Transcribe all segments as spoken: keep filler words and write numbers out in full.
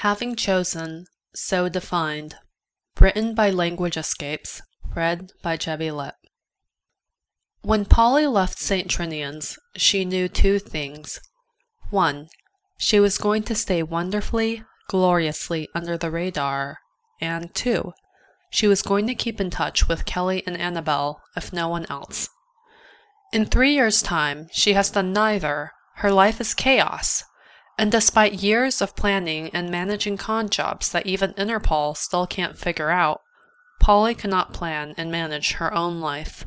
Having Chosen, So Defined. Written by Language Escapes. Read by Jebby Lett. When Polly left Saint Trinian's, she knew two things. One, she was going to stay wonderfully, gloriously under the radar, and two, she was going to keep in touch with Kelly and Annabelle, if no one else. In three years' time, she has done neither. Her life is chaos, and despite years of planning and managing con jobs that even Interpol still can't figure out, Polly cannot plan and manage her own life.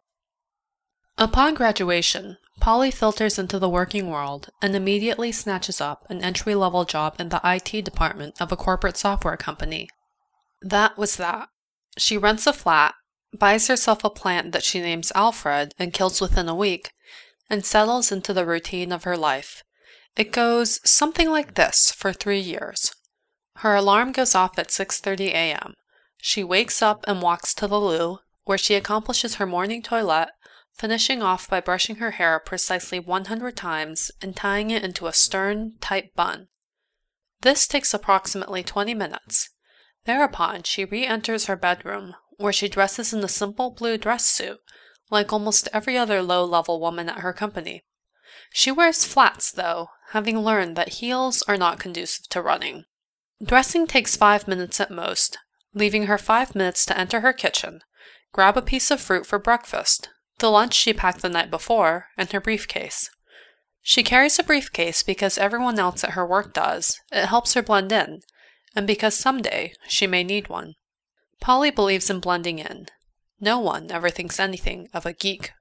Upon graduation, Polly filters into the working world and immediately snatches up an entry-level job in the I T department of a corporate software company. That was that. She rents a flat, buys herself a plant that she names Alfred and kills within a week, and settles into the routine of her life. It goes something like this for three years. Her alarm goes off at six thirty a m She wakes up and walks to the loo, where she accomplishes her morning toilet, finishing off by brushing her hair precisely one hundred times and tying it into a stern, tight bun. This takes approximately twenty minutes. Thereupon, she re-enters her bedroom, where she dresses in a simple blue dress suit, like almost every other low-level woman at her company. She wears flats, though, having learned that heels are not conducive to running. Dressing takes five minutes at most, leaving her five minutes to enter her kitchen, grab a piece of fruit for breakfast, the lunch she packed the night before, and her briefcase. She carries a briefcase because everyone else at her work does. It helps her blend in, and because someday she may need one. Polly believes in blending in. No one ever thinks anything of a geek.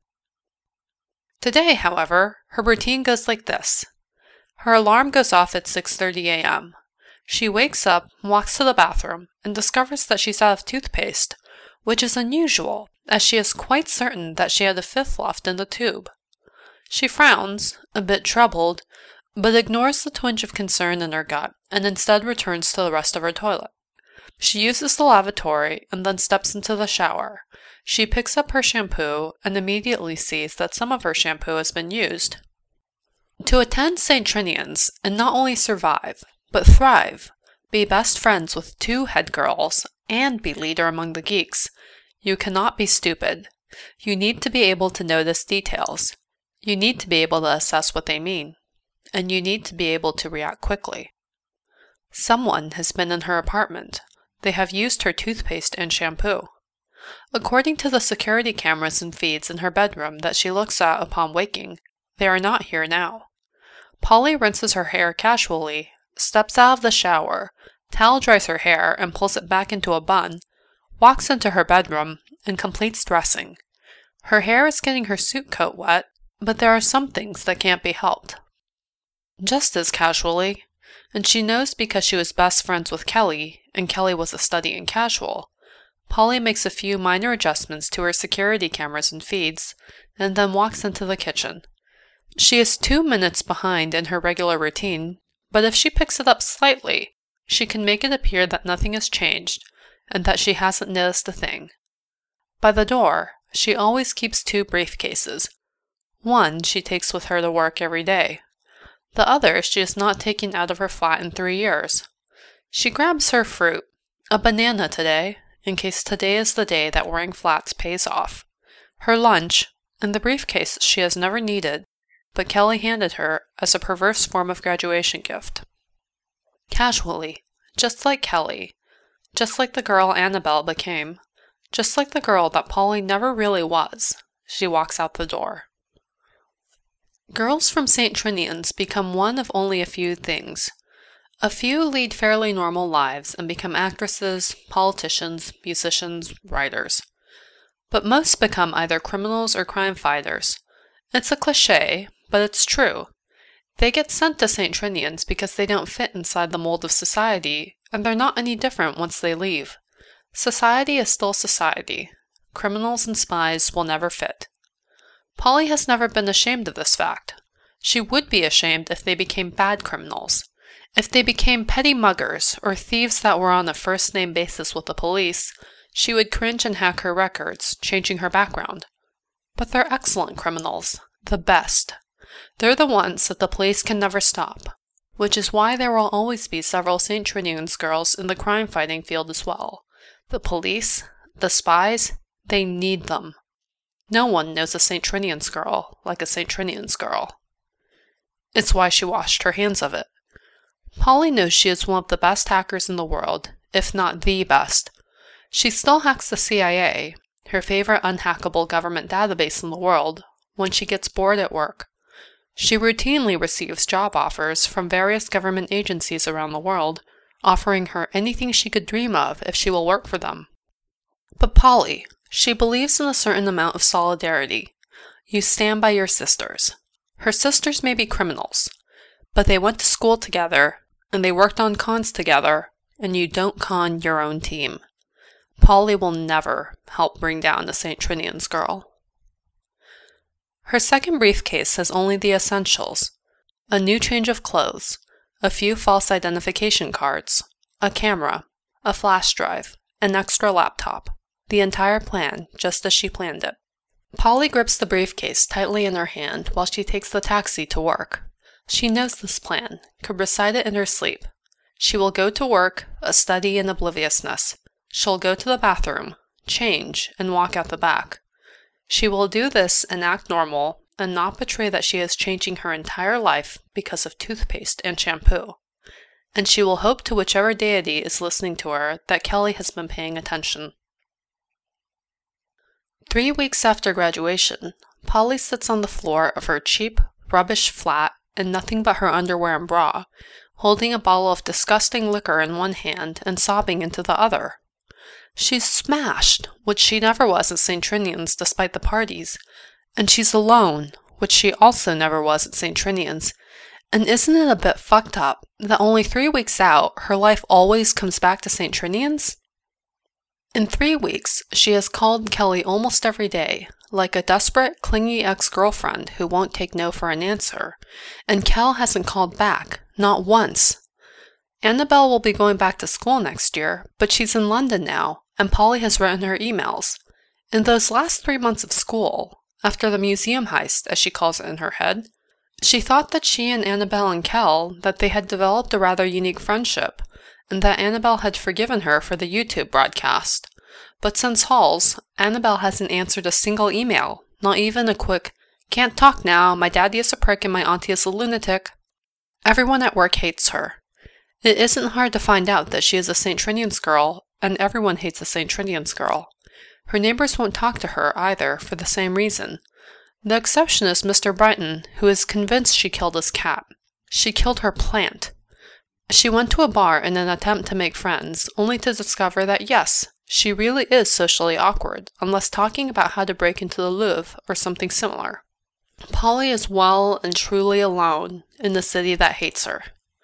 Today, however, her routine goes like this. Her alarm goes off at six thirty a m She wakes up, walks to the bathroom, and discovers that she's out of toothpaste, which is unusual, as she is quite certain that she had a fifth left in the tube. She frowns, a bit troubled, but ignores the twinge of concern in her gut, and instead returns to the rest of her toilet. She uses the lavatory and then steps into the shower. She picks up her shampoo and immediately sees that some of her shampoo has been used. To attend Saint Trinian's and not only survive, but thrive, be best friends with two head girls, and be leader among the geeks, you cannot be stupid. You need to be able to notice details. You need to be able to assess what they mean. And you need to be able to react quickly. Someone has been in her apartment. They have used her toothpaste and shampoo. According to the security cameras and feeds in her bedroom that she looks at upon waking, they are not here now. Polly rinses her hair casually, steps out of the shower, towel dries her hair and pulls it back into a bun, walks into her bedroom, and completes dressing. Her hair is getting her suit coat wet, but there are some things that can't be helped. Just as casually, and she knows because she was best friends with Kelly, and Kelly was a study in casual, Polly makes a few minor adjustments to her security cameras and feeds, and then walks into the kitchen. She is two minutes behind in her regular routine, but if she picks it up slightly, she can make it appear that nothing has changed, and that she hasn't noticed a thing. By the door, she always keeps two briefcases. One she takes with her to work every day. The other she has not taken out of her flat in three years. She grabs her fruit, a banana today, in case today is the day that wearing flats pays off, her lunch, and the briefcase she has never needed, but Kelly handed her as a perverse form of graduation gift. Casually, just like Kelly, just like the girl Annabelle became, just like the girl that Polly never really was, she walks out the door. Girls from Saint Trinian's become one of only a few things. A few lead fairly normal lives and become actresses, politicians, musicians, writers. But most become either criminals or crime fighters. It's a cliché, but it's true. They get sent to Saint Trinian's because they don't fit inside the mold of society, and they're not any different once they leave. Society is still society. Criminals and spies will never fit. Polly has never been ashamed of this fact. She would be ashamed if they became bad criminals. If they became petty muggers or thieves that were on a first-name basis with the police, she would cringe and hack her records, changing her background. But they're excellent criminals. The best. They're the ones that the police can never stop. which is why there will always be several Saint Trinian's girls in the crime-fighting field as well. The police, the spies, they need them. No one knows a Saint Trinian's girl like a Saint Trinian's girl. It's why she washed her hands of it. Polly knows she is one of the best hackers in the world, if not the best. She still hacks the C I A, her favorite unhackable government database in the world, when she gets bored at work. She routinely receives job offers from various government agencies around the world, offering her anything she could dream of if she will work for them. But Polly, she believes in a certain amount of solidarity. You stand by your sisters. Her sisters may be criminals, but they went to school together, and they worked on cons together, and you don't con your own team. Polly will never help bring down a Saint Trinian's girl. Her second briefcase has only the essentials: a new change of clothes, a few false identification cards, a camera, a flash drive, an extra laptop, the entire plan just as she planned it. Polly grips the briefcase tightly in her hand while she takes the taxi to work. She knows this plan, could recite it in her sleep. She will go to work, a study in obliviousness. She'll go to the bathroom, change, and walk out the back. She will do this and act normal, and not betray that she is changing her entire life because of toothpaste and shampoo. And she will hope to whichever deity is listening to her that Kelly has been paying attention. Three weeks after graduation, Polly sits on the floor of her cheap, rubbish flat in nothing but her underwear and bra, holding a bottle of disgusting liquor in one hand and sobbing into the other. She's smashed, which she never was at Saint Trinian's despite the parties, and she's alone, which she also never was at Saint Trinian's. And isn't it a bit fucked up that only three weeks out, her life always comes back to Saint Trinian's? In three weeks, she has called Kelly almost every day, like a desperate, clingy ex-girlfriend who won't take no for an answer, and Kel hasn't called back, not once. Annabelle will be going back to school next year, but she's in London now, and Polly has written her emails. In those last three months of school, after the museum heist, as she calls it in her head, she thought that she and Annabelle and Kel, that they had developed a rather unique friendship, and that Annabelle had forgiven her for the YouTube broadcast. But since Halls, Annabelle hasn't answered a single email, not even a quick, "Can't talk now, my daddy is a prick and my auntie is a lunatic." Everyone at work hates her. It isn't hard to find out that she is a Saint Trinian's girl, and everyone hates a Saint Trinian's girl. Her neighbors won't talk to her either for the same reason. The exception is Mister Brighton, who is convinced she killed his cat. She killed her plant. She went to a bar in an attempt to make friends, only to discover that yes, she really is socially awkward, unless talking about how to break into the Louvre or something similar. Polly is well and truly alone in the city that hates her.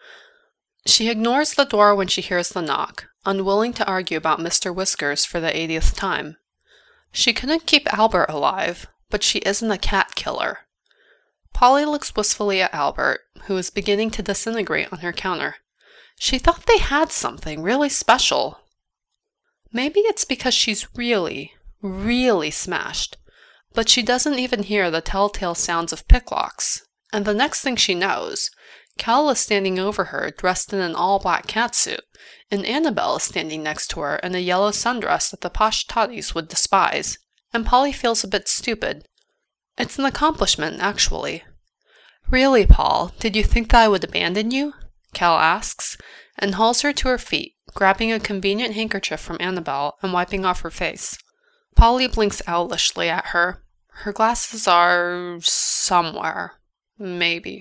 She ignores the door when she hears the knock, unwilling to argue about Mister Whiskers for the eightieth time. She couldn't keep Albert alive, but she isn't a cat killer. Polly looks wistfully at Albert, who is beginning to disintegrate on her counter. She thought they had something really special. Maybe it's because she's really, really smashed, but she doesn't even hear the telltale sounds of picklocks, and the next thing she knows, Kel is standing over her dressed in an all-black catsuit, and Annabelle is standing next to her in a yellow sundress that the posh totties would despise, and Polly feels a bit stupid. It's an accomplishment, actually. "Really, Paul, did you think that I would abandon you?" Kel asks, and hauls her to her feet, grabbing a convenient handkerchief from Annabelle and wiping off her face. Polly blinks owlishly at her. Her glasses are somewhere. Maybe.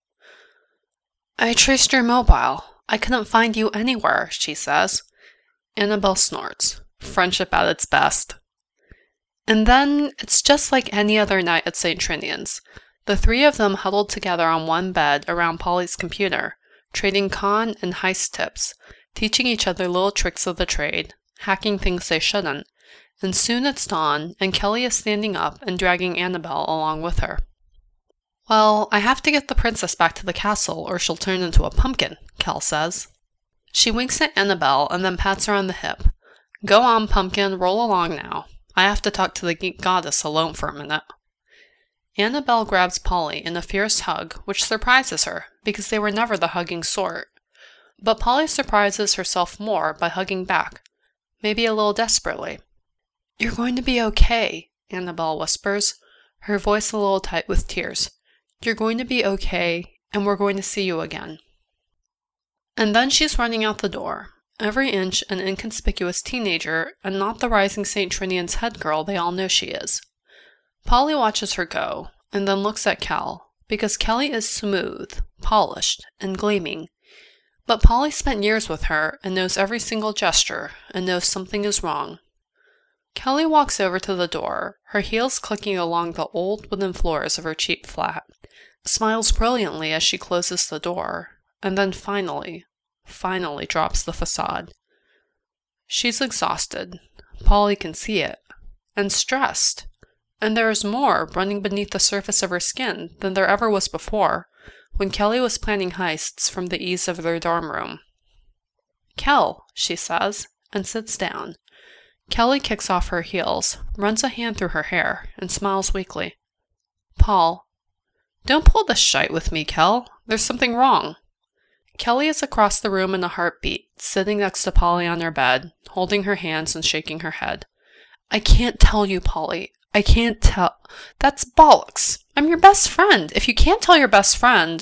"I traced your mobile. I couldn't find you anywhere," she says. Annabelle snorts. Friendship at its best. And then, it's just like any other night at Saint Trinian's. The three of them huddled together on one bed around Polly's computer, trading con and heist tips, teaching each other little tricks of the trade, hacking things they shouldn't, and soon it's dawn, and Kelly is standing up and dragging Annabelle along with her. "Well, I have to get the princess back to the castle, or she'll turn into a pumpkin," Kel says. She winks at Annabelle and then pats her on the hip. "Go on, pumpkin, roll along now. I have to talk to the geek goddess alone for a minute." Annabelle grabs Polly in a fierce hug, which surprises her, because they were never the hugging sort. But Polly surprises herself more by hugging back, maybe a little desperately. "You're going to be okay," Annabelle whispers, her voice a little tight with tears. "You're going to be okay, and we're going to see you again." And then she's running out the door, every inch an inconspicuous teenager and not the rising Saint Trinian's head girl they all know she is. Polly watches her go, and then looks at Kel, because Kelly is smooth, polished, and gleaming. But Polly spent years with her and knows every single gesture and knows something is wrong. Kelly walks over to the door, her heels clicking along the old wooden floors of her cheap flat, smiles brilliantly as she closes the door, and then finally, finally drops the facade. She's exhausted, Polly can see it, and stressed, and there is more running beneath the surface of her skin than there ever was before, when Kelly was planning heists from the ease of their dorm room. "Kel," she says, and sits down. Kelly kicks off her heels, runs a hand through her hair, and smiles weakly. "Paul." "Don't pull this shite with me, Kel. There's something wrong." Kelly is across the room in a heartbeat, sitting next to Polly on her bed, holding her hands and shaking her head. "I can't tell you, Polly. I can't tell. That's bollocks. I'm your best friend. If you can't tell your best friend—"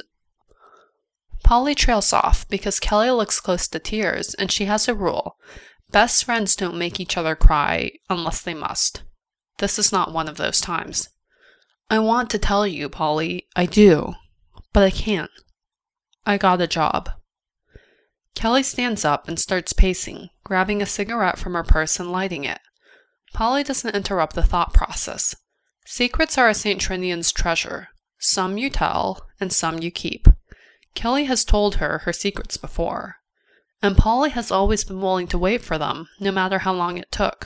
Polly trails off because Kelly looks close to tears, and she has a rule. Best friends don't make each other cry unless they must. This is not one of those times. "I want to tell you, Polly. I do. But I can't. I got a job." Kelly stands up and starts pacing, grabbing a cigarette from her purse and lighting it. Polly doesn't interrupt the thought process. Secrets are a Saint Trinian's treasure. Some you tell, and some you keep. Kelly has told her her secrets before, and Polly has always been willing to wait for them, no matter how long it took.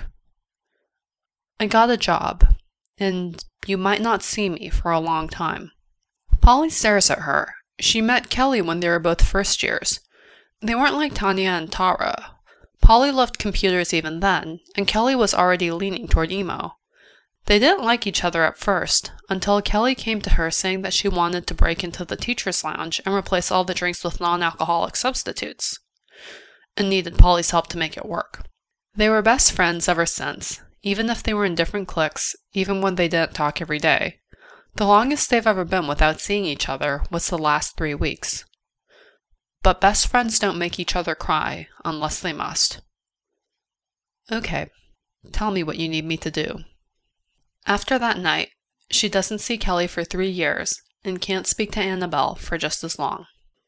"I got a job, and you might not see me for a long time." Polly stares at her. She met Kelly when they were both first years. They weren't like Tanya and Tara. Polly loved computers even then, and Kelly was already leaning toward emo. They didn't like each other at first, until Kelly came to her saying that she wanted to break into the teacher's lounge and replace all the drinks with non-alcoholic substitutes, and needed Polly's help to make it work. They were best friends ever since, even if they were in different cliques, even when they didn't talk every day. The longest they've ever been without seeing each other was the last three weeks. But best friends don't make each other cry unless they must. "Okay, tell me what you need me to do." After that night, she doesn't see Kelly for three years and can't speak to Annabelle for just as long.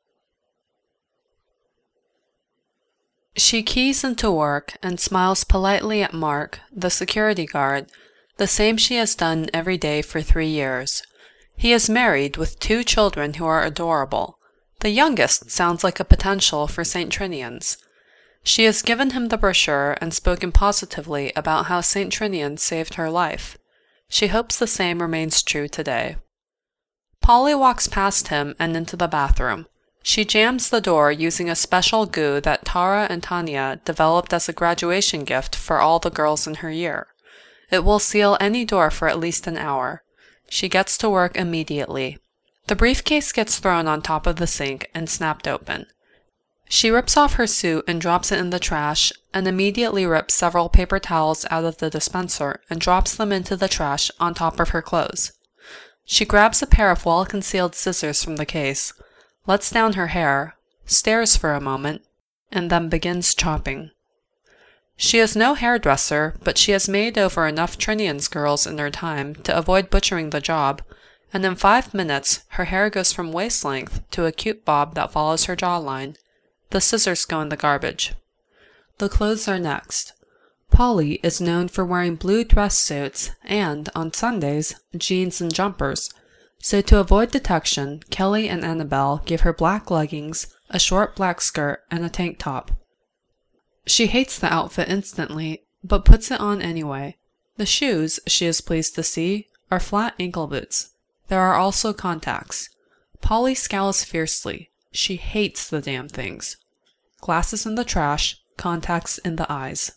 She keys into work and smiles politely at Mark, the security guard, the same she has done every day for three years. He is married with two children who are adorable. The youngest sounds like a potential for Saint Trinian's. She has given him the brochure and spoken positively about how Saint Trinian saved her life. She hopes the same remains true today. Polly walks past him and into the bathroom. She jams the door using a special goo that Tara and Tanya developed as a graduation gift for all the girls in her year. It will seal any door for at least an hour. She gets to work immediately. The briefcase gets thrown on top of the sink and snapped open. She rips off her suit and drops it in the trash, and immediately rips several paper towels out of the dispenser and drops them into the trash on top of her clothes. She grabs a pair of well-concealed scissors from the case, lets down her hair, stares for a moment, and then begins chopping. She is no hairdresser, but she has made over enough Trinian's girls in her time to avoid butchering the job, and in five minutes her hair goes from waist length to a cute bob that follows her jawline. The scissors go in the garbage. The clothes are next. Polly is known for wearing blue dress suits and, on Sundays, jeans and jumpers, so to avoid detection, Kelly and Annabelle give her black leggings, a short black skirt, and a tank top. She hates the outfit instantly, but puts it on anyway. The shoes, she is pleased to see, are flat ankle boots. There are also contacts. Polly scowls fiercely. She hates the damn things. Glasses in the trash, contacts in the eyes.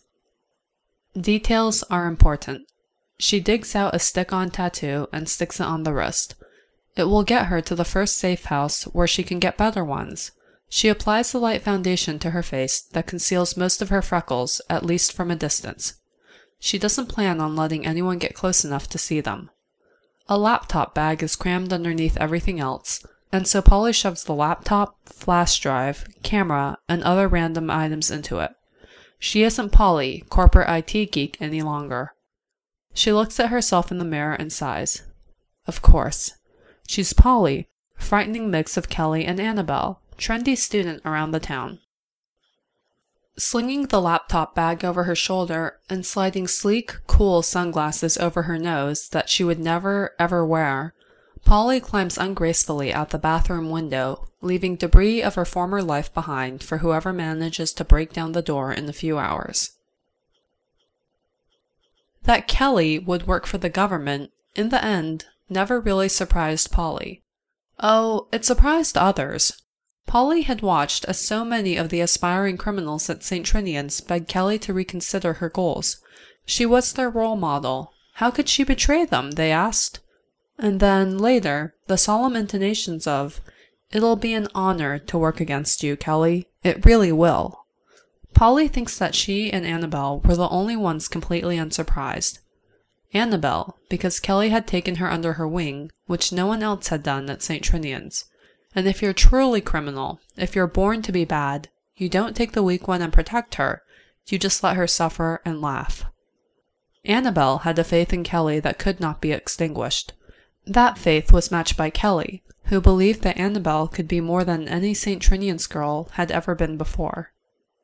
Details are important. She digs out a stick-on tattoo and sticks it on the wrist. It will get her to the first safe house where she can get better ones. She applies the light foundation to her face that conceals most of her freckles, at least from a distance. She doesn't plan on letting anyone get close enough to see them. A laptop bag is crammed underneath everything else, and so Polly shoves the laptop, flash drive, camera, and other random items into it. She isn't Polly, corporate I T geek, any longer. She looks at herself in the mirror and sighs. Of course. She's Polly, frightening mix of Kelly and Annabelle, trendy student around the town. Slinging the laptop bag over her shoulder and sliding sleek, cool sunglasses over her nose that she would never, ever wear, Polly climbs ungracefully out the bathroom window, leaving debris of her former life behind for whoever manages to break down the door in a few hours. That Kelly would work for the government, in the end, never really surprised Polly. Oh, it surprised others. Polly had watched as so many of the aspiring criminals at Saint Trinian's begged Kelly to reconsider her goals. She was their role model. How could she betray them, they asked. And then, later, the solemn intonations of, "It'll be an honor to work against you, Kelly. It really will." Polly thinks that she and Annabelle were the only ones completely unsurprised. Annabelle, because Kelly had taken her under her wing, which no one else had done at Saint Trinian's. And if you're truly criminal, if you're born to be bad, you don't take the weak one and protect her, you just let her suffer and laugh. Annabelle had a faith in Kelly that could not be extinguished. That faith was matched by Kelly, who believed that Annabelle could be more than any Saint Trinian's girl had ever been before.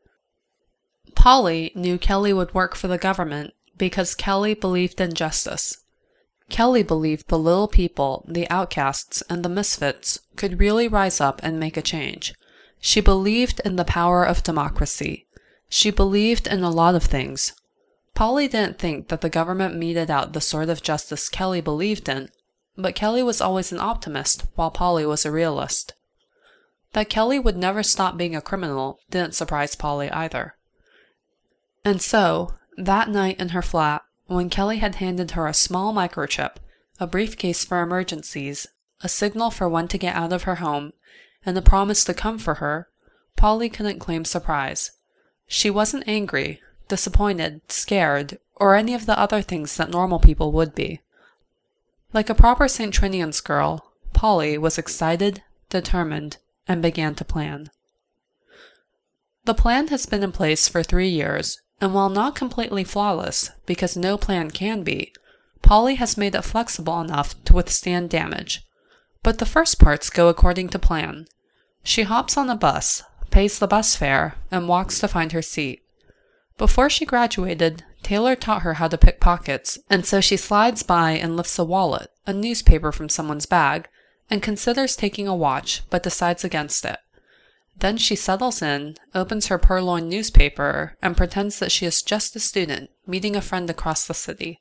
Polly knew Kelly would work for the government because Kelly believed in justice. Kelly believed the little people, the outcasts, and the misfits could really rise up and make a change. She believed in the power of democracy. She believed in a lot of things. Polly didn't think that the government meted out the sort of justice Kelly believed in, but Kelly was always an optimist while Polly was a realist. That Kelly would never stop being a criminal didn't surprise Polly either. And so, that night in her flat, when Kelly had handed her a small microchip, a briefcase for emergencies, a signal for when to get out of her home, and a promise to come for her, Polly couldn't claim surprise. She wasn't angry, disappointed, scared, or any of the other things that normal people would be. Like a proper Saint Trinian's girl, Polly was excited, determined, and began to plan. The plan has been in place for three years, and while not completely flawless, because no plan can be, Polly has made it flexible enough to withstand damage. But the first parts go according to plan. She hops on a bus, pays the bus fare, and walks to find her seat. Before she graduated, Taylor taught her how to pick pockets, and so she slides by and lifts a wallet, a newspaper from someone's bag, and considers taking a watch, but decides against it. Then she settles in, opens her purloined newspaper, and pretends that she is just a student, meeting a friend across the city.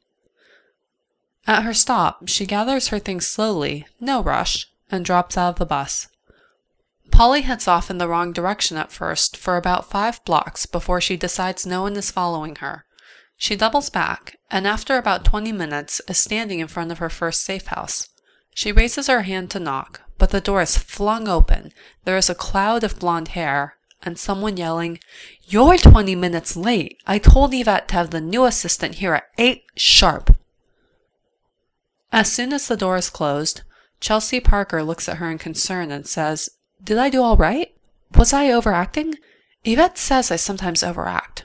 At her stop, she gathers her things slowly, no rush, and drops out of the bus. Polly heads off in the wrong direction at first for about five blocks before she decides no one is following her. She doubles back, and after about twenty minutes is standing in front of her first safe house. She raises her hand to knock, but the door is flung open, there is a cloud of blonde hair, and someone yelling, "You're twenty minutes late! I told Yvette to have the new assistant here at eight sharp!" As soon as the door is closed, Chelsea Parker looks at her in concern and says, "Did I do all right? Was I overacting? Yvette says I sometimes overact."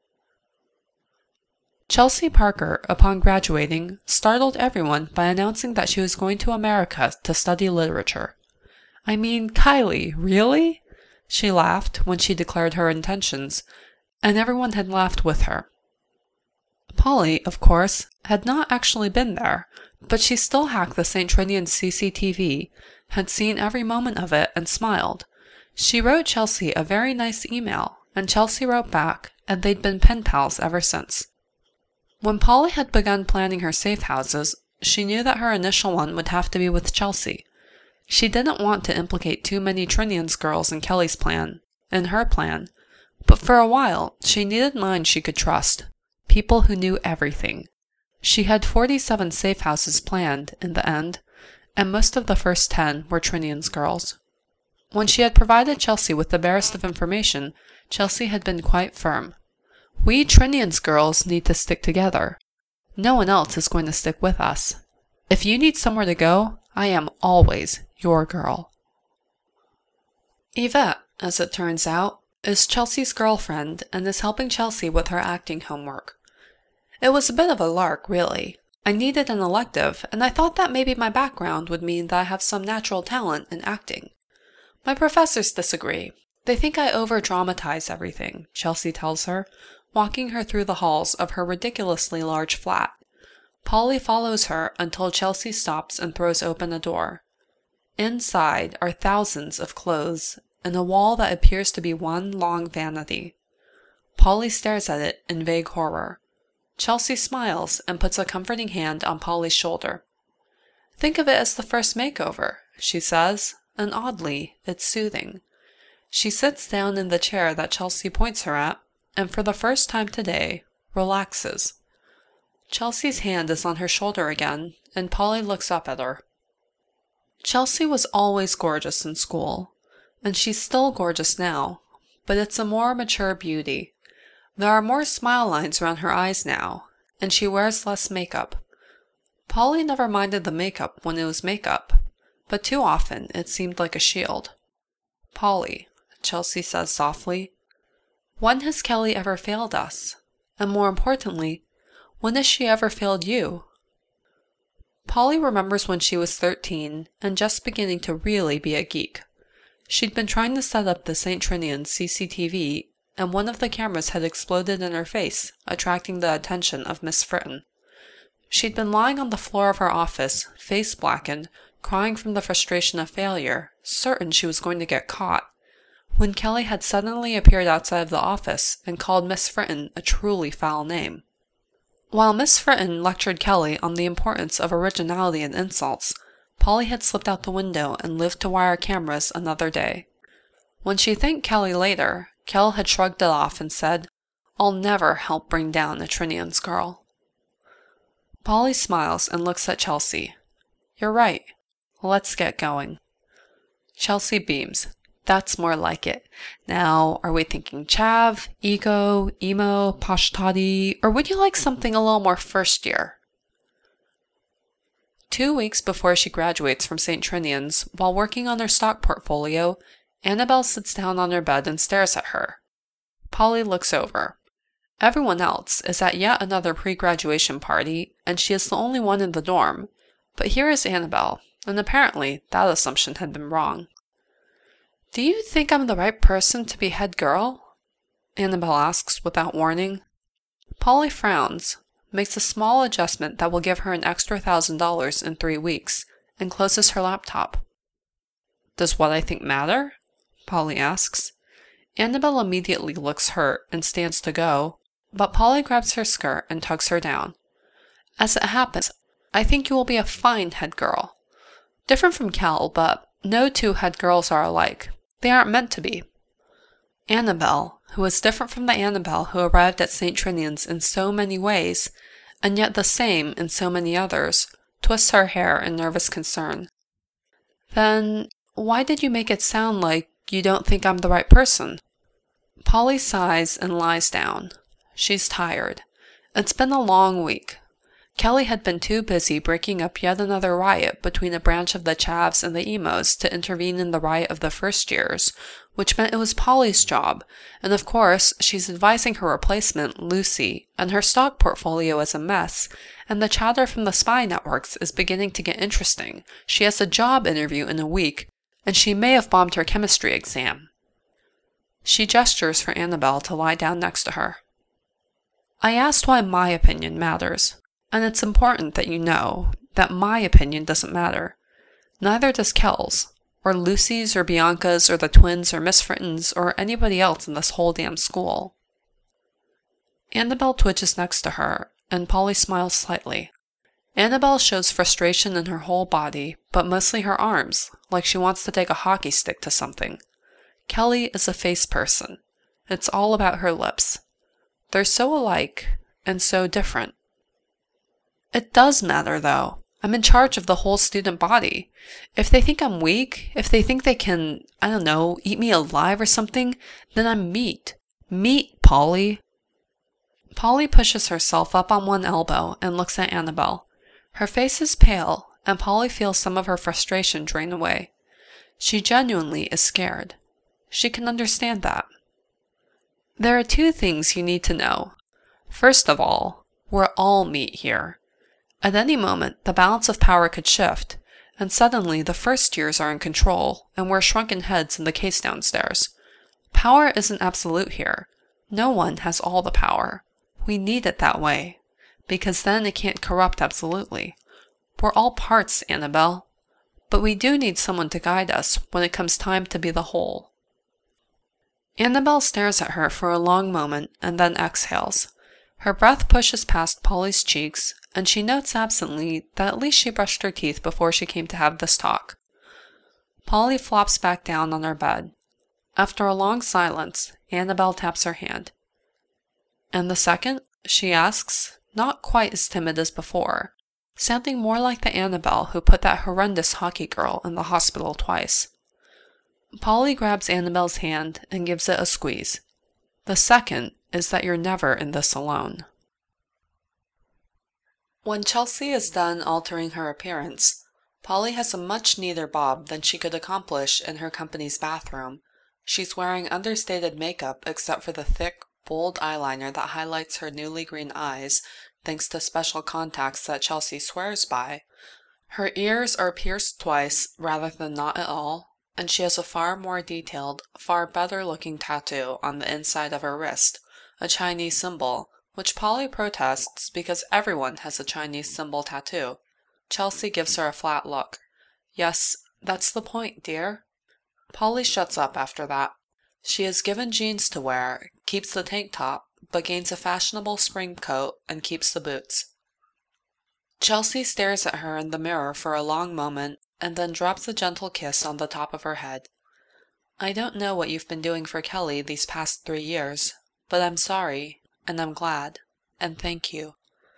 Chelsea Parker, upon graduating, startled everyone by announcing that she was going to America to study literature. "I mean, Kylie, really?" She laughed when she declared her intentions, and everyone had laughed with her. Polly, of course, had not actually been there, but she still hacked the Saint Trinian C C T V, had seen every moment of it, and smiled. She wrote Chelsea a very nice email, and Chelsea wrote back, and they'd been pen pals ever since. When Polly had begun planning her safe houses, she knew that her initial one would have to be with Chelsea. She didn't want to implicate too many Trinian's girls in Kelly's plan, in her plan, but for a while she needed minds she could trust, people who knew everything. She had forty-seven safe houses planned, in the end, and most of the first ten were Trinian's girls. When she had provided Chelsea with the barest of information, Chelsea had been quite firm. We Trinian's girls need to stick together. No one else is going to stick with us. If you need somewhere to go, I am always your girl. Yvette, as it turns out, is Chelsea's girlfriend and is helping Chelsea with her acting homework. It was a bit of a lark, really. I needed an elective, and I thought that maybe my background would mean that I have some natural talent in acting. My professors disagree. They think I over-dramatize everything, Chelsea tells her, walking her through the halls of her ridiculously large flat. Polly follows her until Chelsea stops and throws open a door. Inside are thousands of clothes and a wall that appears to be one long vanity. Polly stares at it in vague horror. Chelsea smiles and puts a comforting hand on Polly's shoulder. Think of it as the first makeover, she says, and oddly, it's soothing. She sits down in the chair that Chelsea points her at, and for the first time today, relaxes. Chelsea's hand is on her shoulder again, and Polly looks up at her. Chelsea was always gorgeous in school, and she's still gorgeous now, but it's a more mature beauty. There are more smile lines around her eyes now, and she wears less makeup. Polly never minded the makeup when it was makeup, but too often it seemed like a shield. Polly, Chelsea says softly, when has Kelly ever failed us? And more importantly, when has she ever failed you? Polly remembers when she was thirteen and just beginning to really be a geek. She'd been trying to set up the Saint Trinian C C T V, and one of the cameras had exploded in her face, attracting the attention of Miss Fritton. She'd been lying on the floor of her office, face blackened, crying from the frustration of failure, certain she was going to get caught, when Kelly had suddenly appeared outside of the office and called Miss Fritton a truly foul name. While Miss Fritton lectured Kelly on the importance of originality and insults, Polly had slipped out the window and lived to wire cameras another day. When she thanked Kelly later, Kel had shrugged it off and said, I'll never help bring down a Trinian's girl. Polly smiles and looks at Chelsea. You're right. Let's get going. Chelsea beams. That's more like it. Now, are we thinking chav, ego, emo, posh toddy, or would you like something a little more first year? Two weeks before she graduates from Saint Trinian's, while working on her stock portfolio, Annabelle sits down on her bed and stares at her. Polly looks over. Everyone else is at yet another pre-graduation party, and she is the only one in the dorm, but here is Annabelle, and apparently that assumption had been wrong. Do you think I'm the right person to be head girl? Annabelle asks without warning. Polly frowns, makes a small adjustment that will give her an extra thousand dollars in three weeks, and closes her laptop. Does what I think matter? Polly asks. Annabelle immediately looks hurt and stands to go, but Polly grabs her skirt and tugs her down. As it happens, I think you will be a fine head girl. Different from Kel, but no two head girls are alike. They aren't meant to be. Annabelle, who is different from the Annabelle who arrived at Saint Trinian's in so many ways, and yet the same in so many others, twists her hair in nervous concern. Then, why did you make it sound like you don't think I'm the right person? Polly sighs and lies down. She's tired. It's been a long week. Kelly had been too busy breaking up yet another riot between a branch of the Chavs and the Emos to intervene in the riot of the first years, which meant it was Polly's job, and of course she's advising her replacement, Lucy, and her stock portfolio is a mess, and the chatter from the spy networks is beginning to get interesting. She has a job interview in a week, and she may have bombed her chemistry exam. She gestures for Annabelle to lie down next to her. I asked why my opinion matters. And it's important that you know that my opinion doesn't matter. Neither does Kel's, or Lucy's, or Bianca's, or the twins, or Miss Fritton's, or anybody else in this whole damn school. Annabelle twitches next to her, and Polly smiles slightly. Annabelle shows frustration in her whole body, but mostly her arms, like she wants to take a hockey stick to something. Kelly is a face person. It's all about her lips. They're so alike, and so different. It does matter, though. I'm in charge of the whole student body. If they think I'm weak, if they think they can, I don't know, eat me alive or something, then I'm meat. Meat, Polly. Polly pushes herself up on one elbow and looks at Annabelle. Her face is pale, and Polly feels some of her frustration drain away. She genuinely is scared. She can understand that. There are two things you need to know. First of all, we're all meat here. At any moment, the balance of power could shift, and suddenly the first years are in control, and we're shrunken heads in the case downstairs. Power isn't absolute here. No one has all the power. We need it that way, because then it can't corrupt absolutely. We're all parts, Annabelle. But we do need someone to guide us when it comes time to be the whole. Annabelle stares at her for a long moment and then exhales. Her breath pushes past Polly's cheeks, and she notes absently that at least she brushed her teeth before she came to have this talk. Polly flops back down on her bed. After a long silence, Annabelle taps her hand. And the second? She asks, not quite as timid as before, sounding more like the Annabelle who put that horrendous hockey girl in the hospital twice. Polly grabs Annabelle's hand and gives it a squeeze. The second is that you're never in this alone. When Chelsea is done altering her appearance, Polly has a much neater bob than she could accomplish in her company's bathroom. She's wearing understated makeup except for the thick, bold eyeliner that highlights her newly green eyes, thanks to special contacts that Chelsea swears by. Her ears are pierced twice rather than not at all, and she has a far more detailed, far better-looking tattoo on the inside of her wrist, a Chinese symbol, which Polly protests because everyone has a Chinese symbol tattoo. Chelsea gives her a flat look. Yes, that's the point, dear. Polly shuts up after that. She is given jeans to wear, keeps the tank top, but gains a fashionable spring coat and keeps the boots. Chelsea stares at her in the mirror for a long moment, and then drops a gentle kiss on the top of her head. I don't know what you've been doing for Kelly these past three years, but I'm sorry, and I'm glad, and thank you.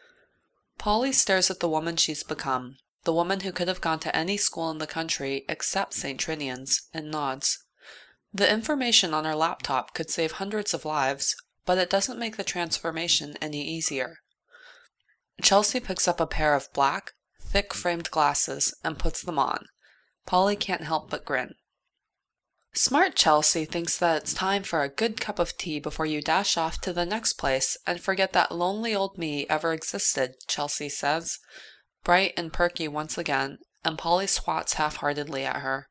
Polly stares at the woman she's become, the woman who could have gone to any school in the country except Saint Trinian's, and nods. The information on her laptop could save hundreds of lives, but it doesn't make the transformation any easier. Chelsea picks up a pair of black, thick-framed glasses and puts them on. Polly can't help but grin. Smart Chelsea thinks that it's time for a good cup of tea before you dash off to the next place and forget that lonely old me ever existed, Chelsea says, bright and perky once again, and Polly swats half-heartedly at her.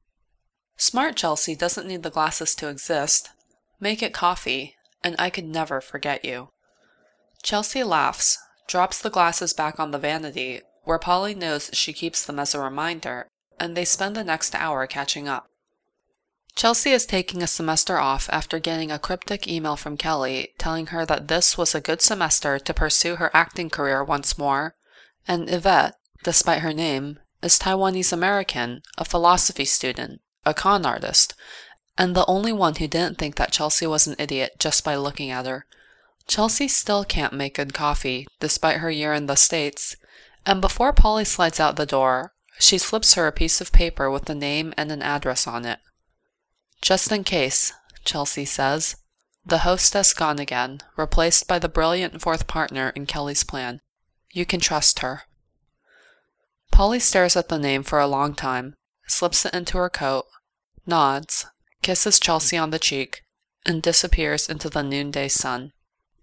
Smart Chelsea doesn't need the glasses to exist. Make it coffee, and I could never forget you. Chelsea laughs, drops the glasses back on the vanity, where Polly knows she keeps them as a reminder, and they spend the next hour catching up. Chelsea is taking a semester off after getting a cryptic email from Kelly telling her that this was a good semester to pursue her acting career once more, and Yvette, despite her name, is Taiwanese American, a philosophy student, a con artist, and the only one who didn't think that Chelsea was an idiot just by looking at her. Chelsea still can't make good coffee, despite her year in the States, and before Polly slides out the door, she slips her a piece of paper with a name and an address on it. Just in case, Chelsea says. The hostess gone again, replaced by the brilliant fourth partner in Kelly's plan. You can trust her. Polly stares at the name for a long time, slips it into her coat, nods, kisses Chelsea on the cheek, and disappears into the noonday sun.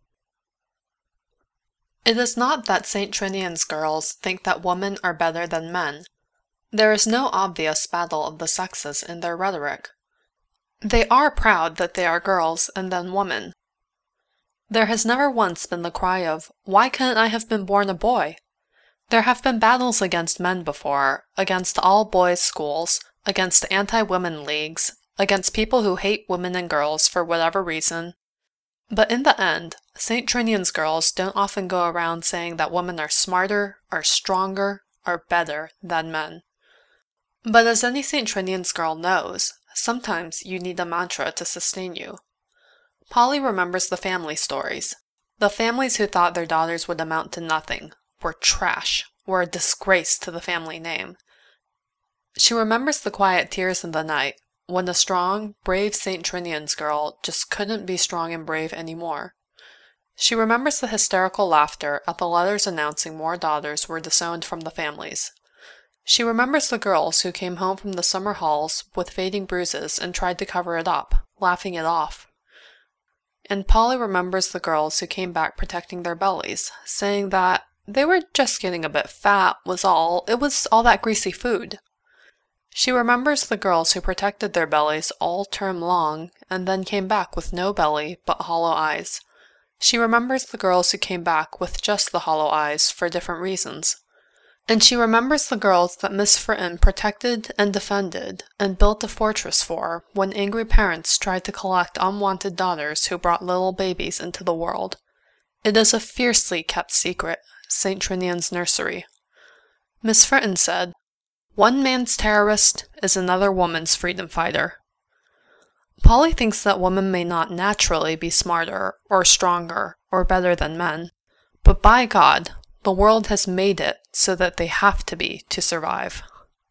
It is not that Saint Trinian's girls think that women are better than men. There is no obvious battle of the sexes in their rhetoric. They are proud that they are girls and then women. There has never once been the cry of, why couldn't I have been born a boy? There have been battles against men before, against all-boys schools, against anti-women leagues, against people who hate women and girls for whatever reason. But in the end, Saint Trinian's girls don't often go around saying that women are smarter, are stronger, are better than men. But as any Saint Trinian's girl knows, sometimes you need a mantra to sustain you. Polly remembers the family stories. The families who thought their daughters would amount to nothing, were trash, were a disgrace to the family name. She remembers the quiet tears in the night, when the strong, brave Saint Trinian's girl just couldn't be strong and brave anymore. She remembers the hysterical laughter at the letters announcing more daughters were disowned from the families. She remembers the girls who came home from the summer halls with fading bruises and tried to cover it up, laughing it off. And Polly remembers the girls who came back protecting their bellies, saying that they were just getting a bit fat was all, it was all that greasy food. She remembers the girls who protected their bellies all term long and then came back with no belly but hollow eyes. She remembers the girls who came back with just the hollow eyes for different reasons. And she remembers the girls that Miss Fritten protected and defended and built a fortress for when angry parents tried to collect unwanted daughters who brought little babies into the world. It is a fiercely kept secret, Saint Trinian's nursery. Miss Fritten said, "One man's terrorist is another woman's freedom fighter." Polly thinks that women may not naturally be smarter or stronger or better than men, but by God, the world has made it so that they have to be to survive.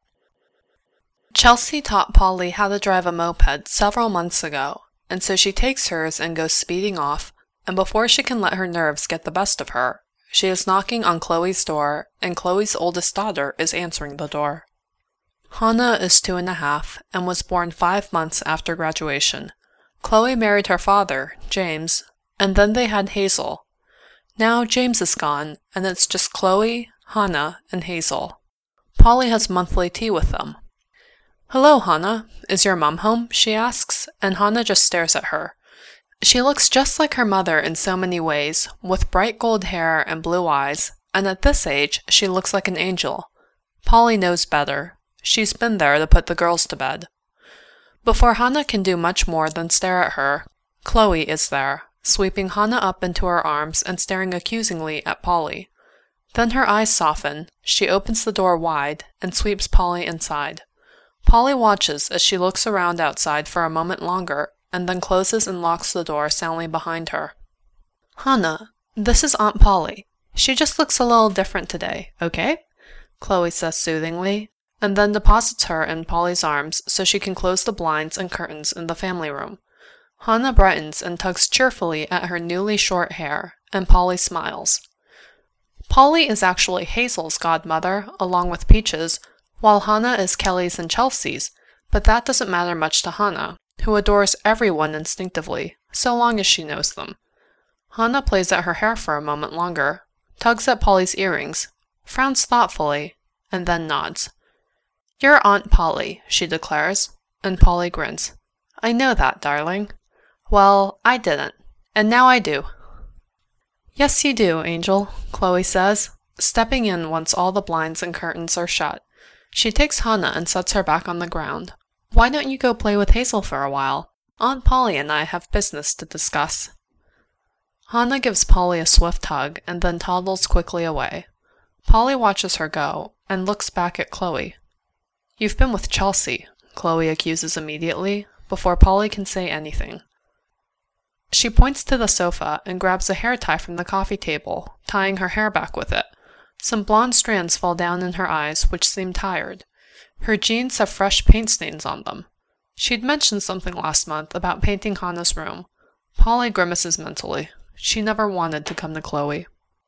Chelsea taught Polly how to drive a moped several months ago, and so she takes hers and goes speeding off, and before she can let her nerves get the best of her, she is knocking on Chloe's door, and Chloe's oldest daughter is answering the door. Hannah is two and a half and was born five months after graduation. Chloe married her father, James, and then they had Hazel. Now James is gone, and it's just Chloe, Hannah, and Hazel. Polly has monthly tea with them. "Hello, Hannah. Is your mom home?" she asks, and Hannah just stares at her. She looks just like her mother in so many ways, with bright gold hair and blue eyes, and at this age she looks like an angel. Polly knows better. She's been there to put the girls to bed. Before Hannah can do much more than stare at her, Chloe is there, sweeping Hannah up into her arms and staring accusingly at Polly. Then her eyes soften, she opens the door wide, and sweeps Polly inside. Polly watches as she looks around outside for a moment longer, and then closes and locks the door soundly behind her. "Hannah, this is Aunt Polly. She just looks a little different today, okay?" Chloe says soothingly, and then deposits her in Polly's arms so she can close the blinds and curtains in the family room. Hannah brightens and tugs cheerfully at her newly short hair, and Polly smiles. Polly is actually Hazel's godmother, along with Peaches, while Hannah is Kelly's and Chelsea's, but that doesn't matter much to Hannah, who adores everyone instinctively, so long as she knows them. Hannah plays at her hair for a moment longer, tugs at Polly's earrings, frowns thoughtfully, and then nods. "You're Aunt Polly," she declares, and Polly grins. "I know that, darling. Well, I didn't, and now I do." "Yes, you do, Angel," Chloe says, stepping in once all the blinds and curtains are shut. She takes Hannah and sets her back on the ground. "Why don't you go play with Hazel for a while? Aunt Polly and I have business to discuss." Hannah gives Polly a swift hug and then toddles quickly away. Polly watches her go and looks back at Chloe. "You've been with Chelsea," Chloe accuses immediately, before Polly can say anything. She points to the sofa and grabs a hair tie from the coffee table, tying her hair back with it. Some blonde strands fall down in her eyes, which seem tired. Her jeans have fresh paint stains on them. She'd mentioned something last month about painting Hannah's room. Polly grimaces mentally. She never wanted to come to Chloe.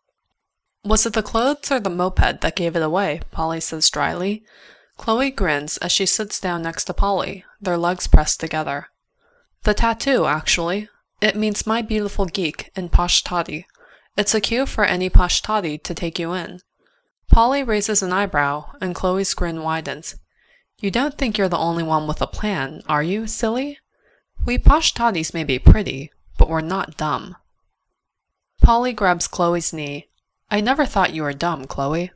"Was it the clothes or the moped that gave it away?" Polly says dryly. Chloe grins as she sits down next to Polly, their legs pressed together. "The tattoo, actually. It means my beautiful geek in Pashtadi. It's a cue for any Pashtadi to take you in." Polly raises an eyebrow, and Chloe's grin widens. "You don't think you're the only one with a plan, are you, silly? We Pashtadis may be pretty, but we're not dumb." Polly grabs Chloe's knee. "I never thought you were dumb, Chloe."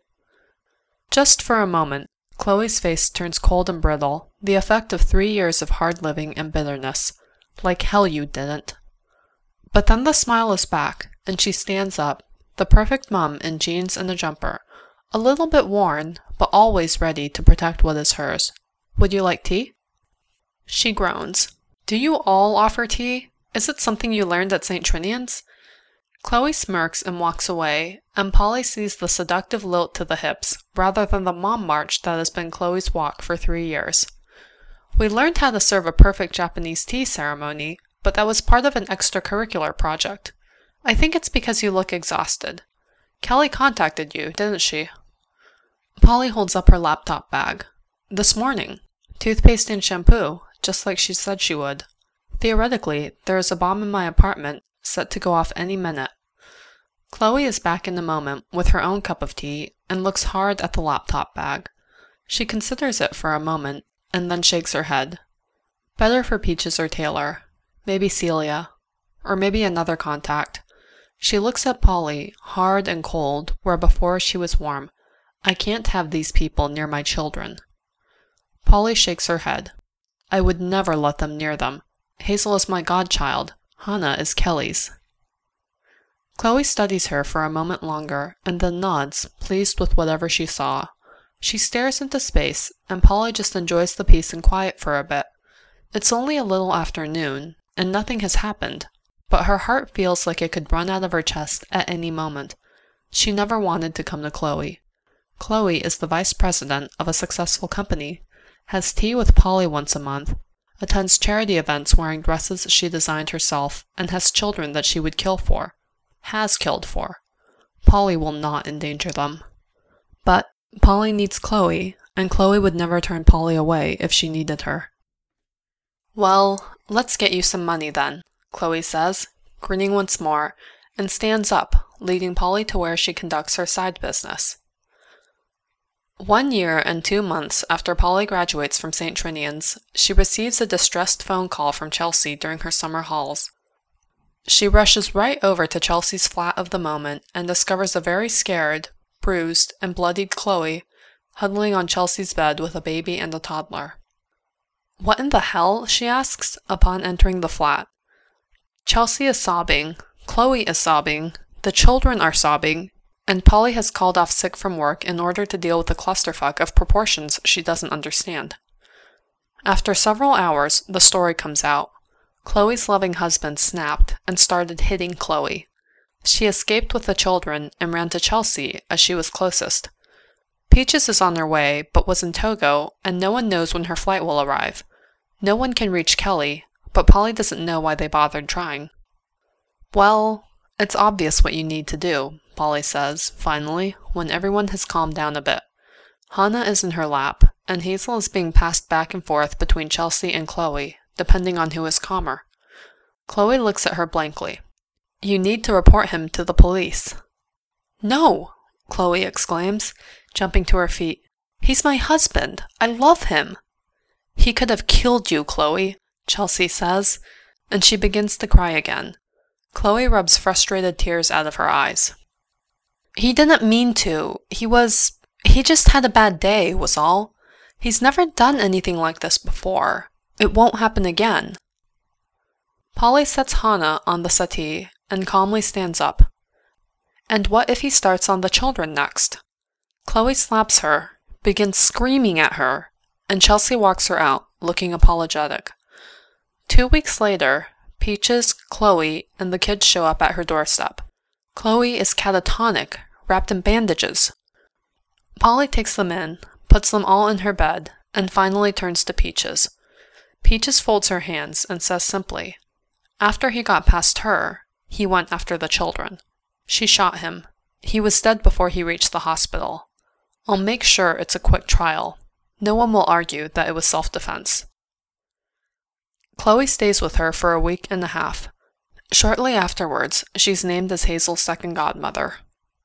Just for a moment, Chloe's face turns cold and brittle, the effect of three years of hard living and bitterness. Like hell you didn't. But then the smile is back, and she stands up, the perfect mum in jeans and a jumper, a little bit worn, but always ready to protect what is hers. "Would you like tea?" She groans. "Do you all offer tea? Is it something you learned at Saint Trinian's?" Chloe smirks and walks away, and Polly sees the seductive lilt to the hips, rather than the mom march that has been Chloe's walk for three years. We learned how to serve a perfect Japanese tea ceremony, but that was part of an extracurricular project. I think it's because you look exhausted. Kelly contacted you, didn't she? Polly holds up her laptop bag. This morning. Toothpaste and shampoo, just like she said she would. Theoretically, there is a bomb in my apartment, set to go off any minute. Chloe is back in the moment with her own cup of tea and looks hard at the laptop bag. She considers it for a moment and then shakes her head. Better for Peaches or Taylor. Maybe Celia. Or maybe another contact. She looks at Polly, hard and cold, where before she was warm. I can't have these people near my children. Polly shakes her head. I would never let them near them. Hazel is my godchild. Hannah is Kelly's. Chloe studies her for a moment longer and then nods, pleased with whatever she saw. She stares into space, and Polly just enjoys the peace and quiet for a bit. It's only a little after noon, and nothing has happened, but her heart feels like it could run out of her chest at any moment. She never wanted to come to Chloe. Chloe is the vice president of a successful company, has tea with Polly once a month, attends charity events wearing dresses she designed herself, and has children that she would kill for. Has killed for. Polly will not endanger them. But Polly needs Chloe, and Chloe would never turn Polly away if she needed her. Well, let's get you some money then, Chloe says, grinning once more, and stands up, leading Polly to where she conducts her side business. One year and two months after Polly graduates from Saint Trinian's, she receives a distressed phone call from Chelsea during her summer hauls. She rushes right over to Chelsea's flat of the moment and discovers a very scared, bruised, and bloodied Chloe huddling on Chelsea's bed with a baby and a toddler. What in the hell? She asks, upon entering the flat. Chelsea is sobbing, Chloe is sobbing, the children are sobbing, and Polly has called off sick from work in order to deal with the clusterfuck of proportions she doesn't understand. After several hours, the story comes out. Chloe's loving husband snapped and started hitting Chloe. She escaped with the children and ran to Chelsea as she was closest. Peaches is on her way, but was in Togo, and no one knows when her flight will arrive. No one can reach Kelly, but Polly doesn't know why they bothered trying. Well, it's obvious what you need to do, Polly says, finally, when everyone has calmed down a bit. Hannah is in her lap, and Hazel is being passed back and forth between Chelsea and Chloe, depending on who is calmer. Chloe looks at her blankly. You need to report him to the police. No, Chloe exclaims, jumping to her feet. He's my husband. I love him. He could have killed you, Chloe, Chelsea says, and she begins to cry again. Chloe rubs frustrated tears out of her eyes. He didn't mean to. He was... He just had a bad day, was all. He's never done anything like this before. It won't happen again. Polly sets Hannah on the settee and calmly stands up. And what if he starts on the children next? Chloe slaps her, begins screaming at her, and Chelsea walks her out, looking apologetic. Two weeks later, Peaches, Chloe, and the kids show up at her doorstep. Chloe is catatonic, wrapped in bandages. Polly takes them in, puts them all in her bed, and finally turns to Peaches. Peaches folds her hands and says simply, after he got past her, he went after the children. She shot him. He was dead before he reached the hospital. I'll make sure it's a quick trial. No one will argue that it was self-defense. Chloe stays with her for a week and a half. Shortly afterwards, she's named as Hazel's second godmother.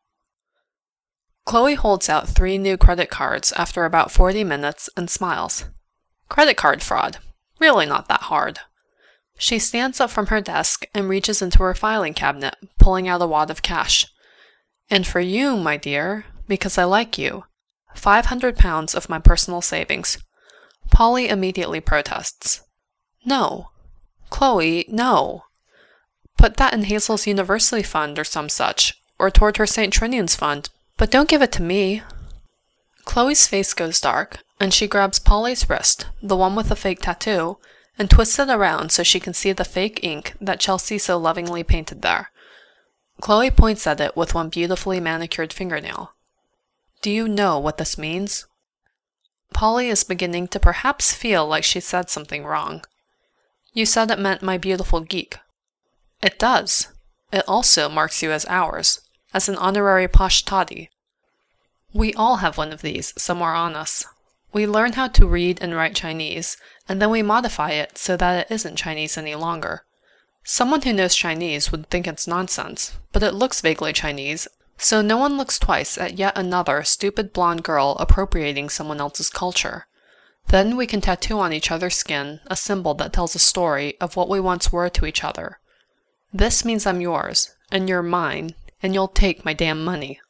Chloe holds out three new credit cards after about forty minutes and smiles. Credit card fraud. Really not that hard. She stands up from her desk and reaches into her filing cabinet, pulling out a wad of cash. And for you, my dear, because I like you, five hundred pounds of my personal savings. Polly immediately protests. No. Chloe, no. Put that in Hazel's university fund or some such, or toward her Saint Trinian's fund, but don't give it to me. Chloe's face goes dark, and she grabs Polly's wrist, the one with the fake tattoo, and twists it around so she can see the fake ink that Chelsea so lovingly painted there. Chloe points at it with one beautifully manicured fingernail. Do you know what this means? Polly is beginning to perhaps feel like she said something wrong. You said it meant my beautiful geek. It does. It also marks you as ours, as an honorary posh toddy. We all have one of these somewhere on us. We learn how to read and write Chinese, and then we modify it so that it isn't Chinese any longer. Someone who knows Chinese would think it's nonsense, but it looks vaguely Chinese, so no one looks twice at yet another stupid blonde girl appropriating someone else's culture. Then we can tattoo on each other's skin a symbol that tells a story of what we once were to each other. This means I'm yours, and you're mine, and you'll take my damn money.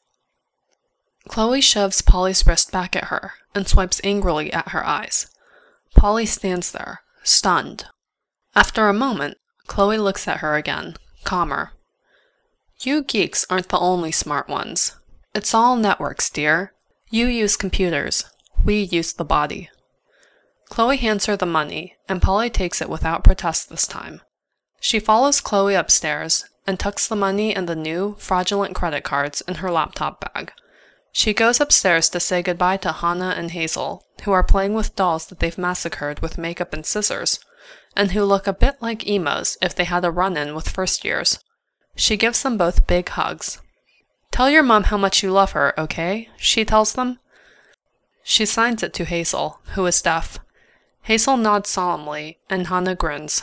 Chloe shoves Polly's wrist back at her and swipes angrily at her eyes. Polly stands there, stunned. After a moment, Chloe looks at her again, calmer. You geeks aren't the only smart ones. It's all networks, dear. You use computers. We use the body. Chloe hands her the money, and Polly takes it without protest this time. She follows Chloe upstairs and tucks the money and the new, fraudulent credit cards in her laptop bag. She goes upstairs to say goodbye to Hannah and Hazel, who are playing with dolls that they've massacred with makeup and scissors, and who look a bit like emos if they had a run-in with first years. She gives them both big hugs. Tell your mom how much you love her, okay? She tells them. She signs it to Hazel, who is deaf. Hazel nods solemnly, and Hannah grins.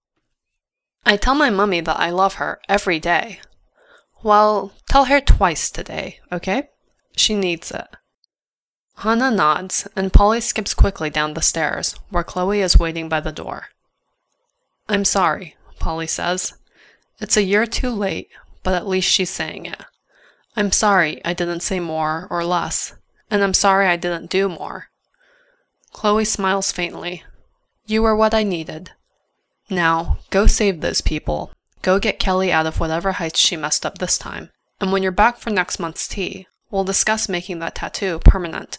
I tell my mummy that I love her every day. Well, tell her twice today, okay? She needs it. Hannah nods, and Polly skips quickly down the stairs, where Chloe is waiting by the door. I'm sorry, Polly says. It's a year too late, but at least she's saying it. I'm sorry I didn't say more or less, and I'm sorry I didn't do more. Chloe smiles faintly. You were what I needed. Now, go save those people. Go get Kelly out of whatever heights she messed up this time, and when you're back for next month's tea, we'll discuss making that tattoo permanent.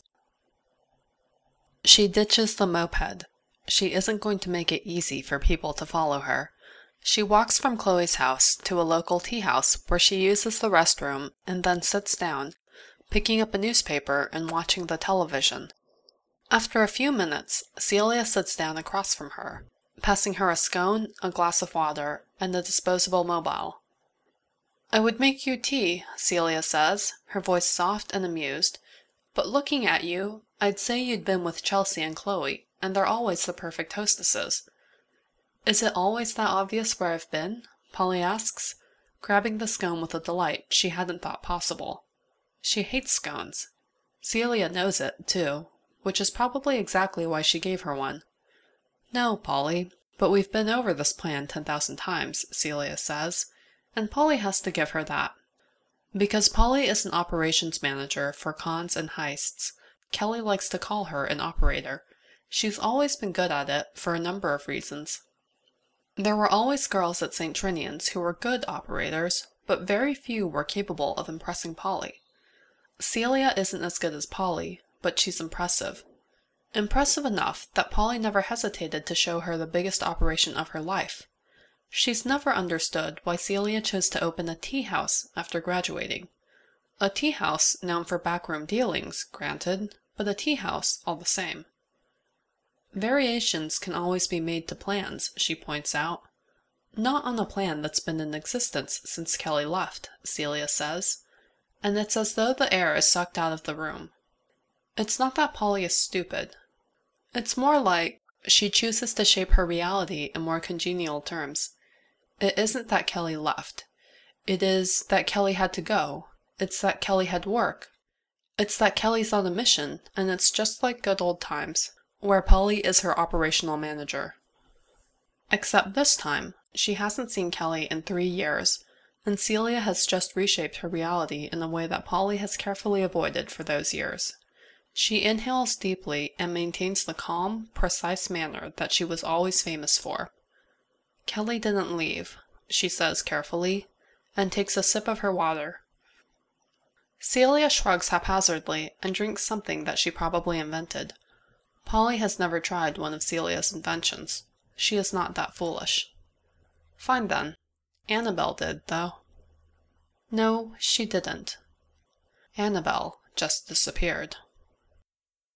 She ditches the moped. She isn't going to make it easy for people to follow her. She walks from Chloe's house to a local tea house where she uses the restroom and then sits down, picking up a newspaper and watching the television. After a few minutes, Celia sits down across from her, passing her a scone, a glass of water, and a disposable mobile. I would make you tea, Celia says, her voice soft and amused, but looking at you, I'd say you'd been with Chelsea and Chloe, and they're always the perfect hostesses. Is it always that obvious where I've been? Polly asks, grabbing the scone with a delight she hadn't thought possible. She hates scones. Celia knows it, too, which is probably exactly why she gave her one. No, Polly, but we've been over this plan ten thousand times, Celia says, and Polly has to give her that. Because Polly is an operations manager for cons and heists, Kelly likes to call her an operator. She's always been good at it for a number of reasons. There were always girls at Saint Trinian's who were good operators, but very few were capable of impressing Polly. Celia isn't as good as Polly, but she's impressive. Impressive enough that Polly never hesitated to show her the biggest operation of her life. She's never understood why Celia chose to open a tea house after graduating. A tea house known for backroom dealings, granted, but a tea house all the same. Variations can always be made to plans, she points out. Not on a plan that's been in existence since Kelly left, Celia says, and it's as though the air is sucked out of the room. It's not that Polly is stupid. It's more like she chooses to shape her reality in more congenial terms. It isn't that Kelly left. It is that Kelly had to go. It's that Kelly had work. It's that Kelly's on a mission, and it's just like good old times, where Polly is her operational manager. Except this time, she hasn't seen Kelly in three years, and Celia has just reshaped her reality in a way that Polly has carefully avoided for those years. She inhales deeply and maintains the calm, precise manner that she was always famous for. Kelly didn't leave, she says carefully, and takes a sip of her water. Celia shrugs haphazardly and drinks something that she probably invented. Polly has never tried one of Celia's inventions. She is not that foolish. Fine then. Annabelle did, though. No, she didn't. Annabel just disappeared.